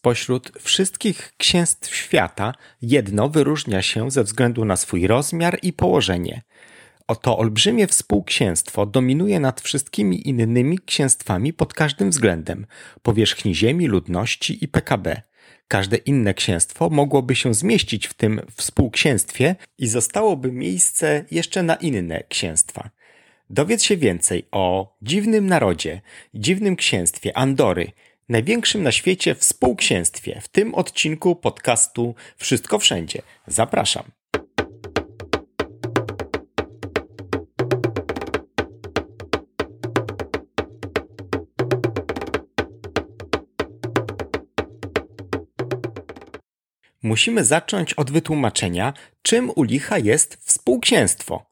Spośród wszystkich księstw świata jedno wyróżnia się ze względu na swój rozmiar i położenie. Oto olbrzymie współksięstwo dominuje nad wszystkimi innymi księstwami pod każdym względem – powierzchni ziemi, ludności i PKB. Każde inne księstwo mogłoby się zmieścić w tym współksięstwie i zostałoby miejsce jeszcze na inne księstwa. Dowiedz się więcej o dziwnym narodzie, dziwnym księstwie Andory, największym na świecie współksięstwie w tym odcinku podcastu Wszystko Wszędzie. Zapraszam. Musimy zacząć od wytłumaczenia, czym u licha jest współksięstwo.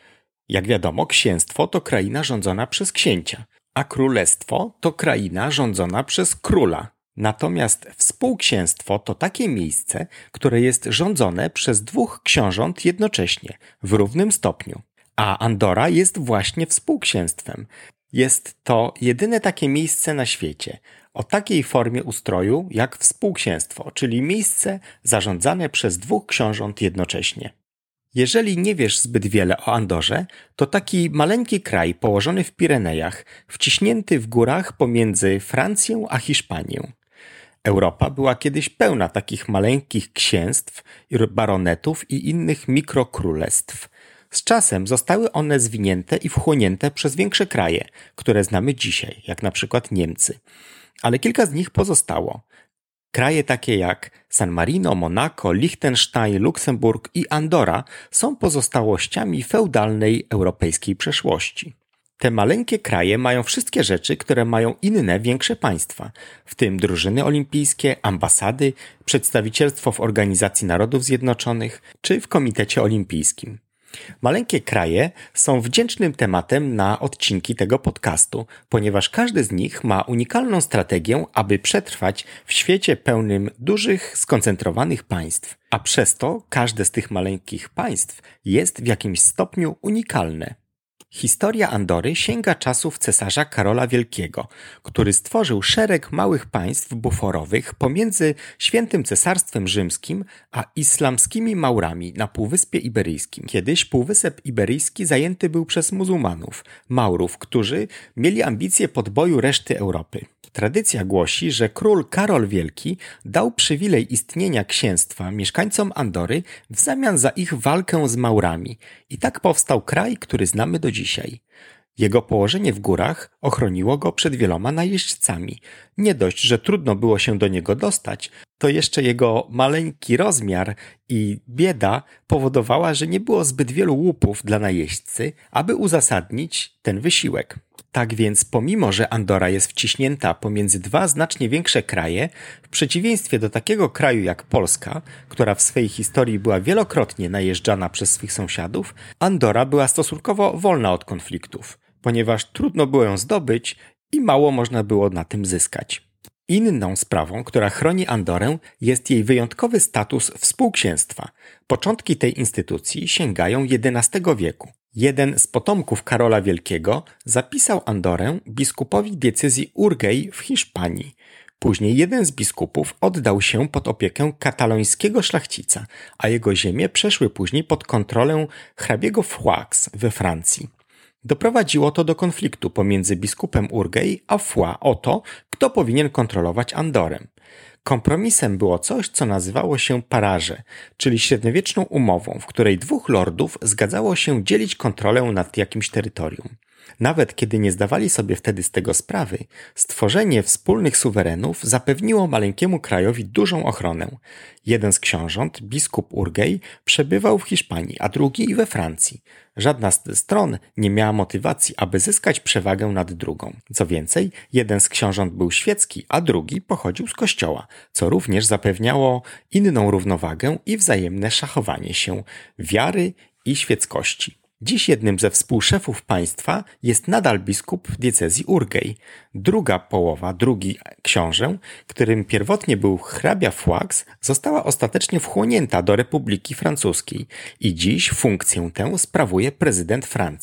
Jak wiadomo, księstwo to kraina rządzona przez księcia, a królestwo to kraina rządzona przez króla. Natomiast współksięstwo to takie miejsce, które jest rządzone przez dwóch książąt jednocześnie, w równym stopniu. A Andora jest właśnie współksięstwem. Jest to jedyne takie miejsce na świecie o takiej formie ustroju jak współksięstwo, czyli miejsce zarządzane przez dwóch książąt jednocześnie. Jeżeli nie wiesz zbyt wiele o Andorze, to taki maleńki kraj położony w Pirenejach, wciśnięty w górach pomiędzy Francją a Hiszpanią. Europa była kiedyś pełna takich maleńkich księstw, baronetów i innych mikrokrólestw. Z czasem zostały one zwinięte i wchłonięte przez większe kraje, które znamy dzisiaj, jak na przykład Niemcy. Ale kilka z nich pozostało. Kraje takie jak San Marino, Monako, Liechtenstein, Luksemburg i Andora są pozostałościami feudalnej europejskiej przeszłości. Te maleńkie kraje mają wszystkie rzeczy, które mają inne większe państwa, w tym drużyny olimpijskie, ambasady, przedstawicielstwo w Organizacji Narodów Zjednoczonych czy w Komitecie Olimpijskim. Maleńkie kraje są wdzięcznym tematem na odcinki tego podcastu, ponieważ każdy z nich ma unikalną strategię, aby przetrwać w świecie pełnym dużych, skoncentrowanych państw, a przez to każde z tych maleńkich państw jest w jakimś stopniu unikalne. Historia Andory sięga czasów cesarza Karola Wielkiego, który stworzył szereg małych państw buforowych pomiędzy Świętym Cesarstwem Rzymskim a islamskimi Maurami na Półwyspie Iberyjskim. Kiedyś Półwysep Iberyjski zajęty był przez muzułmanów, Maurów, którzy mieli ambicje podboju reszty Europy. Tradycja głosi, że król Karol Wielki dał przywilej istnienia księstwa mieszkańcom Andory w zamian za ich walkę z Maurami i tak powstał kraj, który znamy do dzisiaj. Jego położenie w górach ochroniło go przed wieloma najeźdźcami. Nie dość, że trudno było się do niego dostać, to jeszcze jego maleńki rozmiar i bieda powodowała, że nie było zbyt wielu łupów dla najeźdźcy, aby uzasadnić ten wysiłek. Tak więc pomimo, że Andora jest wciśnięta pomiędzy dwa znacznie większe kraje, w przeciwieństwie do takiego kraju jak Polska, która w swojej historii była wielokrotnie najeżdżana przez swych sąsiadów, Andora była stosunkowo wolna od konfliktów, ponieważ trudno było ją zdobyć i mało można było na tym zyskać. Inną sprawą, która chroni Andorę, jest jej wyjątkowy status współksięstwa. Początki tej instytucji sięgają XI wieku. Jeden z potomków Karola Wielkiego zapisał Andorę biskupowi diecezji Urgell w Hiszpanii. Później jeden z biskupów oddał się pod opiekę katalońskiego szlachcica, a jego ziemie przeszły później pod kontrolę hrabiego Foix we Francji. Doprowadziło to do konfliktu pomiędzy biskupem Urgell a Foix o to, kto powinien kontrolować Andorę. Kompromisem było coś, co nazywało się paraże, czyli średniowieczną umową, w której dwóch lordów zgadzało się dzielić kontrolę nad jakimś terytorium. Nawet kiedy nie zdawali sobie wtedy z tego sprawy, stworzenie wspólnych suwerenów zapewniło maleńkiemu krajowi dużą ochronę. Jeden z książąt, biskup Urgell, przebywał w Hiszpanii, a drugi we Francji. Żadna z stron nie miała motywacji, aby zyskać przewagę nad drugą. Co więcej, jeden z książąt był świecki, a drugi pochodził z kościoła, co również zapewniało inną równowagę i wzajemne szachowanie się wiary i świeckości. Dziś jednym ze współszefów państwa jest nadal biskup diecezji Urgell. Druga połowa, drugi książę, którym pierwotnie był hrabia Foix, została ostatecznie wchłonięta do Republiki Francuskiej i dziś funkcję tę sprawuje prezydent Francji.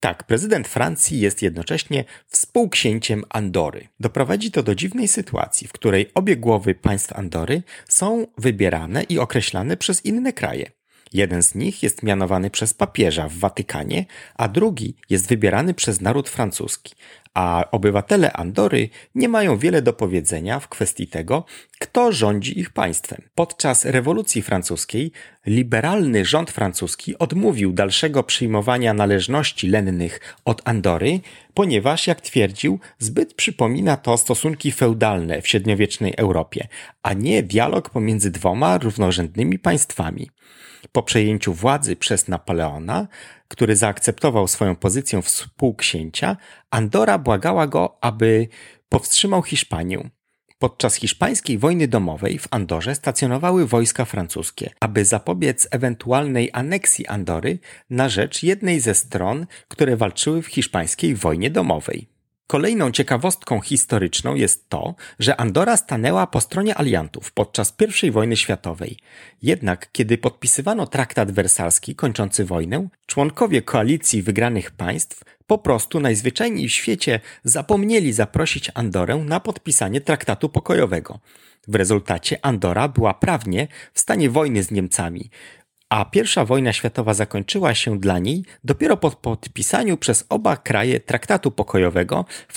Tak, prezydent Francji jest jednocześnie współksięciem Andory. Doprowadzi to do dziwnej sytuacji, w której obie głowy państw Andory są wybierane i określane przez inne kraje. Jeden z nich jest mianowany przez papieża w Watykanie, a drugi jest wybierany przez naród francuski. A obywatele Andory nie mają wiele do powiedzenia w kwestii tego, kto rządzi ich państwem. Podczas rewolucji francuskiej liberalny rząd francuski odmówił dalszego przyjmowania należności lennych od Andory, ponieważ, jak twierdził, zbyt przypomina to stosunki feudalne w średniowiecznej Europie, a nie dialog pomiędzy dwoma równorzędnymi państwami. Po przejęciu władzy przez Napoleona, który zaakceptował swoją pozycję współksięcia, Andora błagała go, aby powstrzymał Hiszpanię. Podczas hiszpańskiej wojny domowej w Andorze stacjonowały wojska francuskie, aby zapobiec ewentualnej aneksji Andory na rzecz jednej ze stron, które walczyły w hiszpańskiej wojnie domowej. Kolejną ciekawostką historyczną jest to, że Andora stanęła po stronie aliantów podczas I wojny światowej. Jednak kiedy podpisywano traktat wersalski kończący wojnę, członkowie koalicji wygranych państw po prostu najzwyczajniej w świecie zapomnieli zaprosić Andorę na podpisanie traktatu pokojowego. W rezultacie Andora była prawnie w stanie wojny z Niemcami, a I wojna światowa zakończyła się dla niej dopiero po podpisaniu przez oba kraje traktatu pokojowego w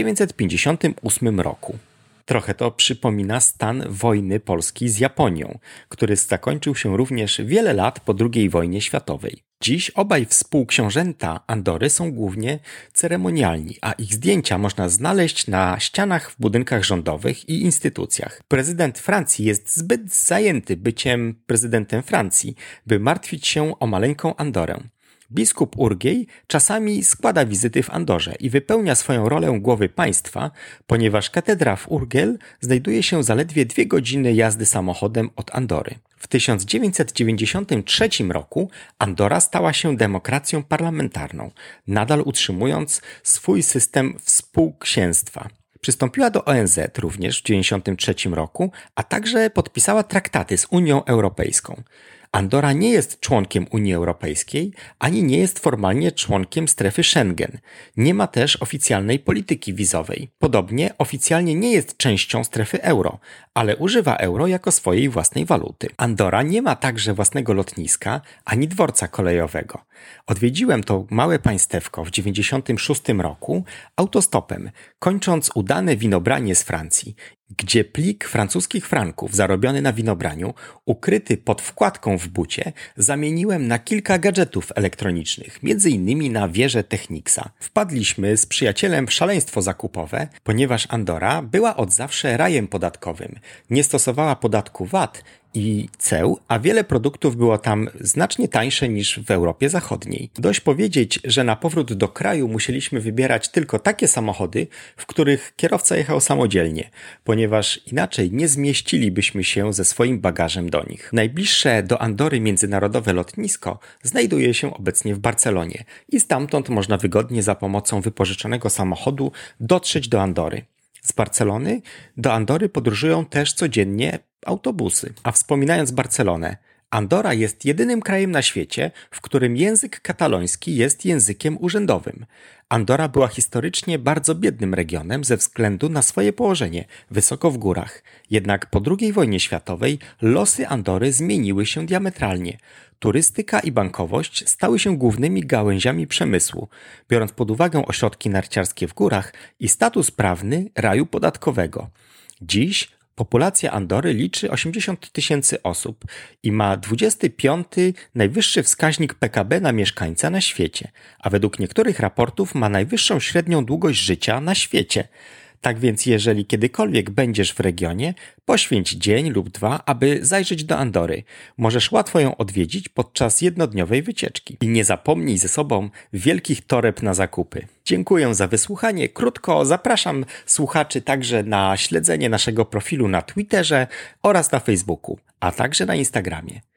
1958 roku. Trochę to przypomina stan wojny Polski z Japonią, który zakończył się również wiele lat po II wojnie światowej. Dziś obaj współksiążęta Andory są głównie ceremonialni, a ich zdjęcia można znaleźć na ścianach w budynkach rządowych i instytucjach. Prezydent Francji jest zbyt zajęty byciem prezydentem Francji, by martwić się o maleńką Andorę. Biskup Urgiel czasami składa wizyty w Andorze i wypełnia swoją rolę głowy państwa, ponieważ katedra w Urgiel znajduje się zaledwie 2 godziny jazdy samochodem od Andory. W 1993 roku Andora stała się demokracją parlamentarną, nadal utrzymując swój system współksięstwa. Przystąpiła do ONZ również w 1993 roku, a także podpisała traktaty z Unią Europejską. Andora nie jest członkiem Unii Europejskiej, ani nie jest formalnie członkiem strefy Schengen. Nie ma też oficjalnej polityki wizowej. Podobnie oficjalnie nie jest częścią strefy euro, ale używa euro jako swojej własnej waluty. Andora nie ma także własnego lotniska, ani dworca kolejowego. Odwiedziłem to małe państewko w 1996 roku autostopem, kończąc udane winobranie z Francji, gdzie plik francuskich franków zarobiony na winobraniu, ukryty pod wkładką w bucie, zamieniłem na kilka gadżetów elektronicznych, m.in. na wieżę Technicsa. Wpadliśmy z przyjacielem w szaleństwo zakupowe, ponieważ Andora była od zawsze rajem podatkowym. Nie stosowała podatku VAT i ceł, a wiele produktów było tam znacznie tańsze niż w Europie Zachodniej. Dość powiedzieć, że na powrót do kraju musieliśmy wybierać tylko takie samochody, w których kierowca jechał samodzielnie, ponieważ inaczej nie zmieścilibyśmy się ze swoim bagażem do nich. Najbliższe do Andory międzynarodowe lotnisko znajduje się obecnie w Barcelonie i stamtąd można wygodnie za pomocą wypożyczonego samochodu dotrzeć do Andory. Z Barcelony do Andory podróżują też codziennie autobusy. A wspominając Barcelonę, Andora jest jedynym krajem na świecie, w którym język kataloński jest językiem urzędowym. Andora była historycznie bardzo biednym regionem ze względu na swoje położenie wysoko w górach. Jednak po II wojnie światowej losy Andory zmieniły się diametralnie. Turystyka i bankowość stały się głównymi gałęziami przemysłu, biorąc pod uwagę ośrodki narciarskie w górach i status prawny raju podatkowego. Dziś populacja Andory liczy 80 000 osób i ma 25. najwyższy wskaźnik PKB na mieszkańca na świecie, a według niektórych raportów ma najwyższą średnią długość życia na świecie. Tak więc jeżeli kiedykolwiek będziesz w regionie, poświęć dzień lub 2, aby zajrzeć do Andory. Możesz łatwo ją odwiedzić podczas jednodniowej wycieczki. I nie zapomnij ze sobą wielkich toreb na zakupy. Dziękuję za wysłuchanie. Krótko zapraszam słuchaczy także na śledzenie naszego profilu na Twitterze oraz na Facebooku, a także na Instagramie.